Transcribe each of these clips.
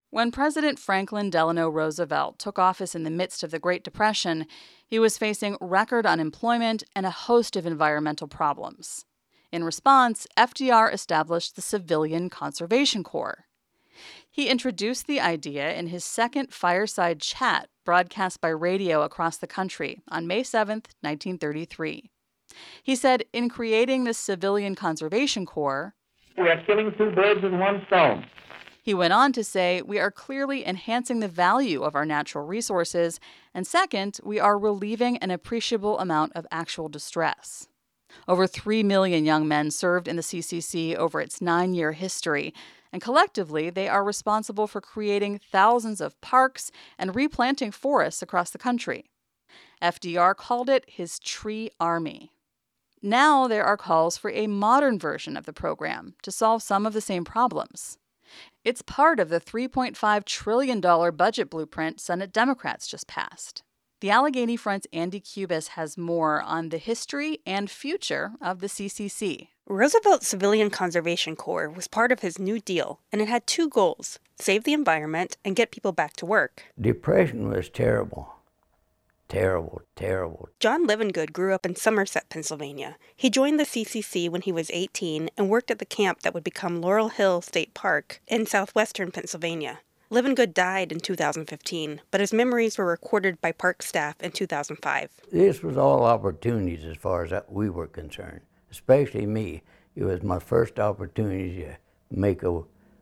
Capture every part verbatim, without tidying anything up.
When President Franklin Delano Roosevelt took office in the midst of the Great Depression, he was facing record unemployment and a host of environmental problems. In response, F D R established the Civilian Conservation Corps. He introduced the idea in his second fireside chat broadcast by radio across the country on May seventh, nineteen thirty-three. He said, in creating the Civilian Conservation Corps, we are killing two birds with one stone. He went on to say, we are clearly enhancing the value of our natural resources, and second, we are relieving an appreciable amount of actual distress. Over three million young men served in the C C C over its nine-year history, and collectively they are responsible for creating thousands of parks and replanting forests across the country. F D R called it his tree army. Now there are calls for a modern version of the program to solve some of the same problems. It's part of the three point five trillion dollars budget blueprint Senate Democrats just passed. The Allegheny Front's Andy Cubis has more on the history and future of the C C C. Roosevelt's Civilian Conservation Corps was part of his New Deal, and it had two goals: save the environment and get people back to work. Depression was terrible. Terrible, terrible. John Livengood grew up in Somerset, Pennsylvania. He joined the C C C when he was eighteen and worked at the camp that would become Laurel Hill State Park in southwestern Pennsylvania. Livengood died in two thousand fifteen, but his memories were recorded by park staff in two thousand five. This was all opportunities as far as we were concerned, especially me. It was my first opportunity to make a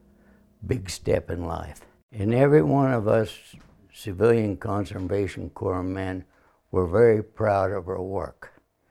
big step in life. And every one of us Civilian Conservation Corps men were very proud of our work.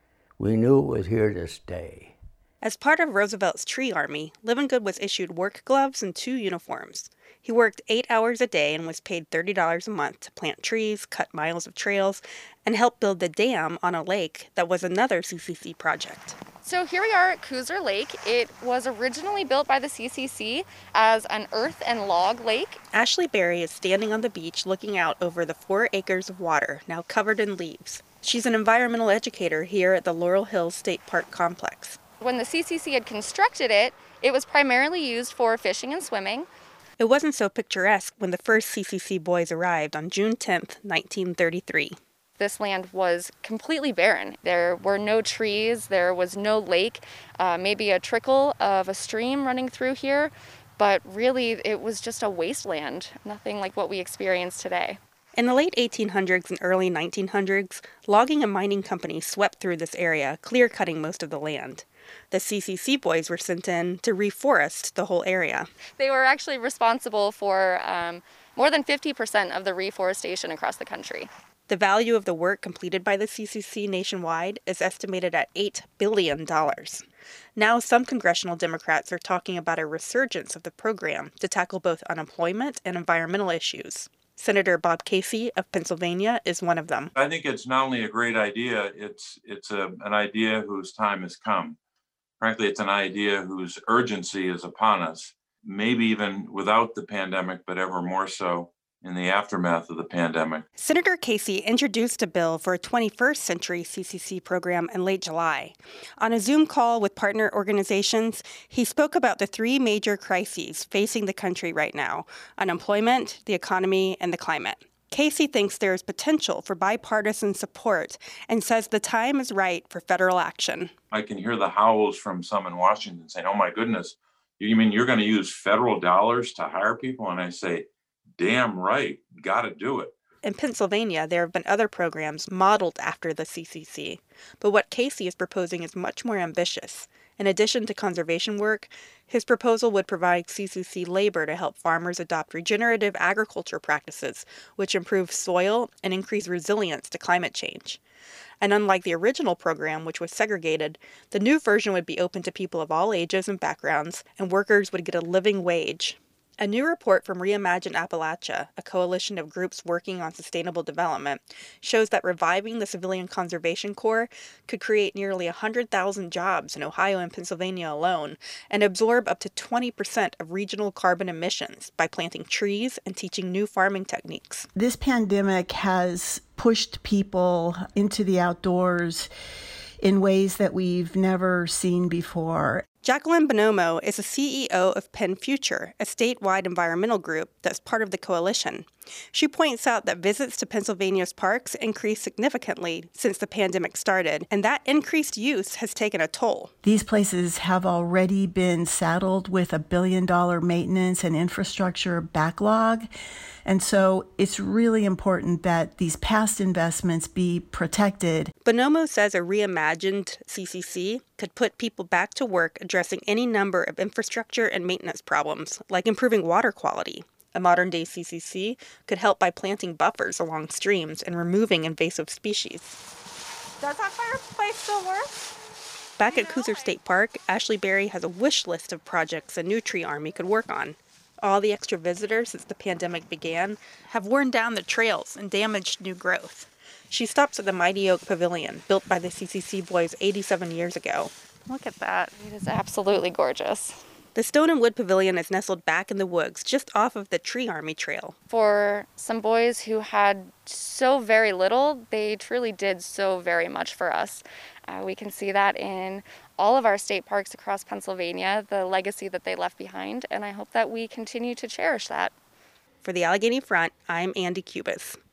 We knew it was here to stay. As part of Roosevelt's Tree Army, Livengood was issued work gloves and two uniforms. He worked eight hours a day and was paid thirty dollars a month to plant trees, cut miles of trails, and help build the dam on a lake that was another C C C project. So here we are at Cooser Lake. It was originally built by the C C C as an earth and log lake. Ashley Berry is standing on the beach looking out over the four acres of water now covered in leaves. She's an environmental educator here at the Laurel Hill State Park complex. When the C C C had constructed it, it was primarily used for fishing and swimming. It wasn't so picturesque when the first C C C boys arrived on June tenth, nineteen thirty-three. This land was completely barren. There were no trees, there was no lake, uh, maybe a trickle of a stream running through here, but really it was just a wasteland, nothing like what we experience today. In the late eighteen hundreds and early nineteen hundreds, logging and mining companies swept through this area, clear-cutting most of the land. The C C C boys were sent in to reforest the whole area. They were actually responsible for um, more than fifty percent of the reforestation across the country. The value of the work completed by the C C C nationwide is estimated at eight billion dollars. Now some congressional Democrats are talking about a resurgence of the program to tackle both unemployment and environmental issues. Senator Bob Casey of Pennsylvania is one of them. I think it's not only a great idea, it's it's a, an idea whose time has come. Frankly, it's an idea whose urgency is upon us, maybe even without the pandemic, but ever more so in the aftermath of the pandemic. Senator Casey introduced a bill for a twenty-first century C C C program in late July. On a Zoom call with partner organizations, he spoke about the three major crises facing the country right now: unemployment, the economy, and the climate. Casey thinks there is potential for bipartisan support and says the time is right for federal action. I can hear the howls from some in Washington saying, oh my goodness, you mean you're going to use federal dollars to hire people? And I say, damn right, got to do it. In Pennsylvania, there have been other programs modeled after the C C C, but what Casey is proposing is much more ambitious. In addition to conservation work, his proposal would provide C C C labor to help farmers adopt regenerative agriculture practices, which improve soil and increase resilience to climate change. And unlike the original program, which was segregated, the new version would be open to people of all ages and backgrounds, and workers would get a living wage. A new report from Reimagine Appalachia, a coalition of groups working on sustainable development, shows that reviving the Civilian Conservation Corps could create nearly one hundred thousand jobs in Ohio and Pennsylvania alone and absorb up to twenty percent of regional carbon emissions by planting trees and teaching new farming techniques. This pandemic has pushed people into the outdoors in ways that we've never seen before. Jacqueline Bonomo is the C E O of Penn Future, a statewide environmental group that's part of the coalition. She points out that visits to Pennsylvania's parks increased significantly since the pandemic started, and that increased use has taken a toll. These places have already been saddled with a billion dollar maintenance and infrastructure backlog. And so it's really important that these past investments be protected. Bonomo says a reimagined C C C could put people back to work addressing any number of infrastructure and maintenance problems, like improving water quality. A modern-day C C C could help by planting buffers along streams and removing invasive species. Does that fireplace still work? Back at Cooser State Park, Ashley Berry has a wish list of projects a new tree army could work on. All the extra visitors since the pandemic began have worn down the trails and damaged new growth. She stops at the Mighty Oak Pavilion, built by the C C C boys eighty-seven years ago. Look at that. It is absolutely gorgeous. The Stone and Wood Pavilion is nestled back in the woods just off of the Tree Army Trail. For some boys who had so very little, they truly did so very much for us. Uh, we can see that in all of our state parks across Pennsylvania, the legacy that they left behind, and I hope that we continue to cherish that. For the Allegheny Front, I'm Andy Cubis.